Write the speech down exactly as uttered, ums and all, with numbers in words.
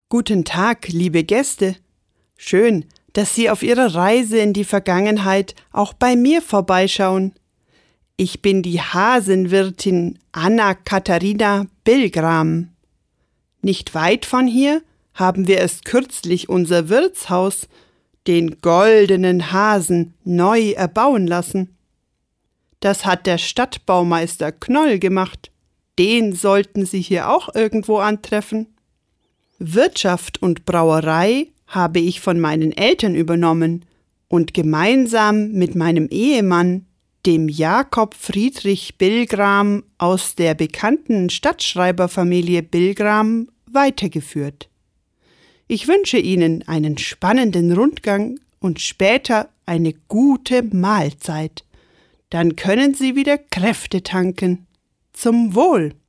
Guten Tag, liebe Gäste. Schön, dass Sie auf Ihrer Reise in die Vergangenheit auch bei mir vorbeischauen. Ich bin die Hasenwirtin Anna-Katharina Billgram. Nicht weit von hier haben wir erst kürzlich unser Wirtshaus, den Goldenen Hasen, neu erbauen lassen. Das hat der Stadtbaumeister Knoll gemacht. Den sollten Sie hier auch irgendwo antreffen. Wirtschaft und Brauerei habe ich von meinen Eltern übernommen und gemeinsam mit meinem Ehemann, dem Jakob Friedrich Billgram aus der bekannten Stadtschreiberfamilie Billgram, weitergeführt. Ich wünsche Ihnen einen spannenden Rundgang und später eine gute Mahlzeit. Dann können Sie wieder Kräfte tanken. Zum Wohl!